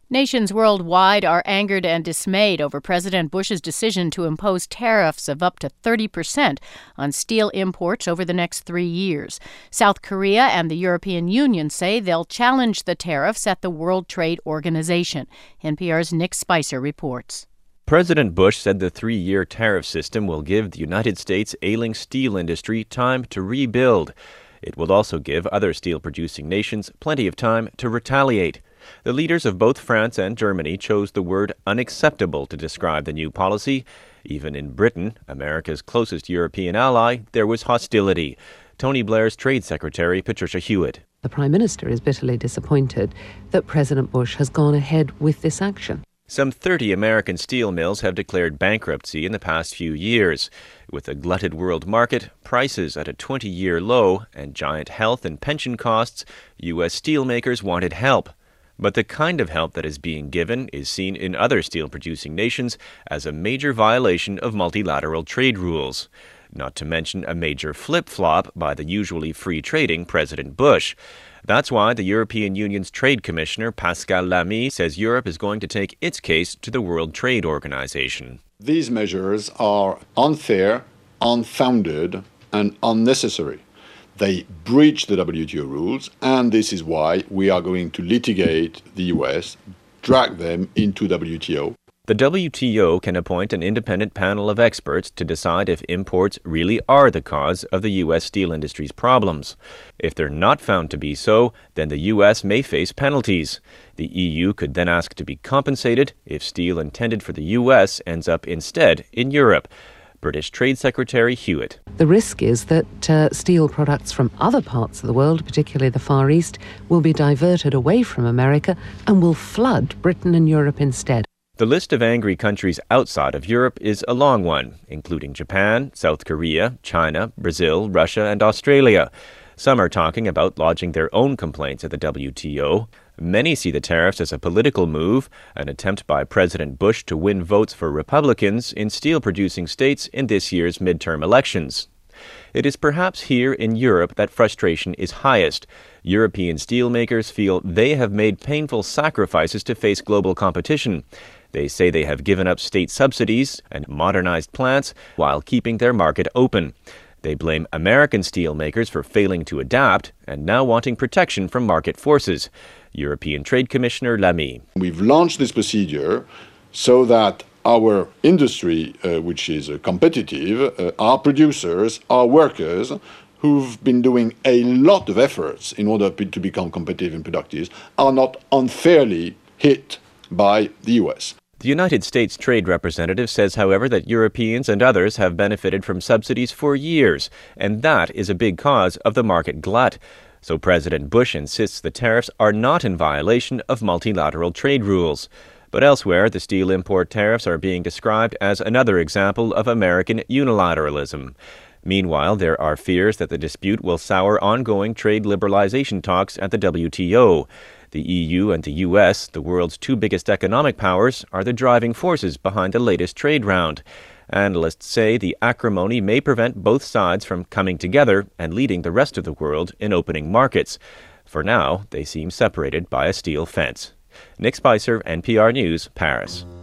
Nations worldwide are angered and dismayed over President Bush's decision to impose tariffs of up to 30% on steel imports over the next 3 years. South Korea and the European Union say they'll challenge the tariffs at the World Trade Organization. NPR's Nick Spicer reports. President Bush said the 3-year tariff system will give the United States' ailing steel industry time to rebuild. It will also give other steel-producing nations plenty of time to retaliate. The leaders of both France and Germany chose the word unacceptable to describe the new policy. Even in Britain, America's closest European ally, there was hostility. Tony Blair's Trade Secretary, Patricia Hewitt. The Prime Minister is bitterly disappointed that President Bush has gone ahead with this action. Some 30 American steel mills have declared bankruptcy in the past few years. With a glutted world market, prices at a 20-year low, and giant health and pension costs, U.S. steelmakers wanted help. But the kind of help that is being given is seen in other steel-producing nations as a major violation of multilateral trade rules. Not to mention a major flip-flop by the usually free-trading President Bush. That's why the European Union's Trade Commissioner Pascal Lamy says Europe is going to take its case to the World Trade Organization. These measures are unfair, unfounded, and unnecessary. They breach the WTO rules, and this is why we are going to litigate the US, drag them into WTO. The WTO can appoint an independent panel of experts to decide if imports really are the cause of the U.S. steel industry's problems. If they're not found to be so, then the U.S. may face penalties. The EU could then ask to be compensated if steel intended for the U.S. ends up instead in Europe. British Trade Secretary Hewitt. The risk is that steel products from other parts of the world, particularly the Far East, will be diverted away from America and will flood Britain and Europe instead. The list of angry countries outside of Europe is a long one, including Japan, South Korea, China, Brazil, Russia, and Australia. Some are talking about lodging their own complaints at the WTO. Many see the tariffs as a political move, an attempt by President Bush to win votes for Republicans in steel-producing states in this year's midterm elections. It is perhaps here in Europe that frustration is highest. European steelmakers feel they have made painful sacrifices to face global competition. They say they have given up state subsidies and modernized plants while keeping their market open. They blame American steelmakers for failing to adapt and now wanting protection from market forces. European Trade Commissioner Lamy. We've launched this procedure so that our industry, which is competitive, our producers, our workers, who've been doing a lot of efforts in order to become competitive and productive, are not unfairly hit by the U.S. The United States Trade Representative says, however, that Europeans and others have benefited from subsidies for years, and that is a big cause of the market glut. So President Bush insists the tariffs are not in violation of multilateral trade rules. But elsewhere, the steel import tariffs are being described as another example of American unilateralism. Meanwhile, there are fears that the dispute will sour ongoing trade liberalization talks at the WTO. The EU and the US, the world's two biggest economic powers, are the driving forces behind the latest trade round. Analysts say the acrimony may prevent both sides from coming together and leading the rest of the world in opening markets. For now, they seem separated by a steel fence. Nick Spicer, NPR News, Paris.